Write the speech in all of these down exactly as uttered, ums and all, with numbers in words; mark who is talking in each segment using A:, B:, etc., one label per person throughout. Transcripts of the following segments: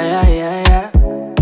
A: Ah, yeah, yeah, yeah.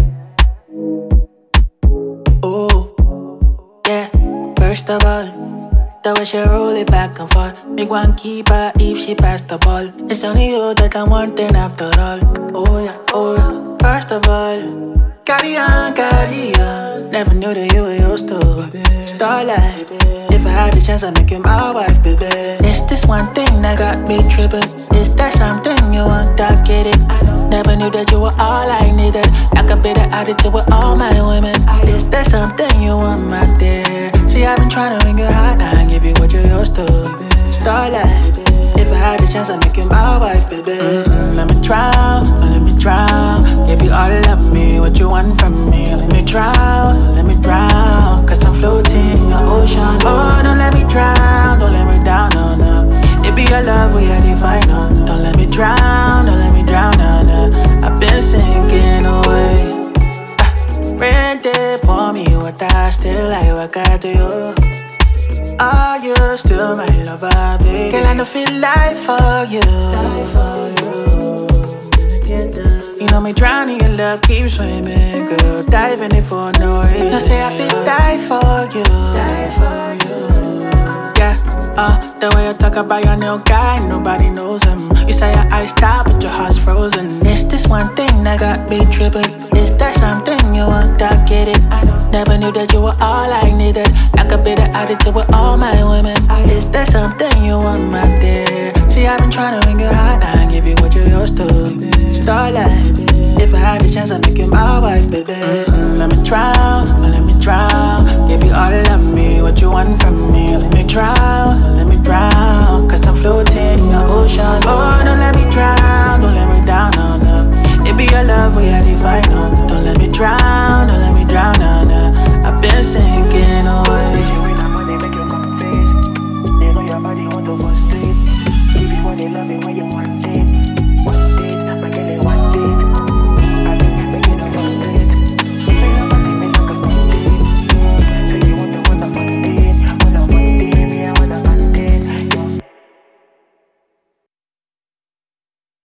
A: Oh, yeah. First of all, the way she roll it back and forth, make one keep her if she pass the ball. It's only you that I'm wanting after all. Oh yeah, oh yeah. First of all, carry on, carry on. Never knew that you were used to Starlight. If I had a chance, I'd make you my wife, baby. It's this one thing that got me tripping. Is there something you want, I get it. Never knew that you were all I needed. Like a bit of attitude with all my women. Is there something you want, my dear? See, I've been trying to ring your heart now and give you what you used to. Starlight. If I had a chance, I'd make you my wife, baby. Mm-hmm. Let me drown, let me drown. Give you all of me, what you want from me. Let me drown, let me drown. Cause I'm floating in your ocean. Oh, don't let me drown, don't let me down, no, no. It be your love, we are divine, no. Don't let me drown, don't let me drown, no, no. I've been sinking away. Ah, rain day, pour me water, still I work out to you. Are you still my lover, baby? Girl, I don't feel life for you. Life for you. You know me drowning in love, keep swimming, girl. Diving in for no reason. You say I feel die for you. Die for you. Yeah, uh, the way you talk about your new guy, nobody knows him. You say your eyes stop, but your heart's frozen. It's this one thing that got me tripping. Is there something you want, I get it. I know. Never knew that you were all I needed. Like a bit of attitude with all my women. Is there something you want, my dear? See, I've been trying to ring your heart now and give you what you used to. Starlight. If I had a chance, I'd make you my wife, baby. Mm-hmm. Let me drown, let me drown. Give you all of me, what you want from me. Let me drown, let me drown. Cause I'm floating in your ocean. Oh,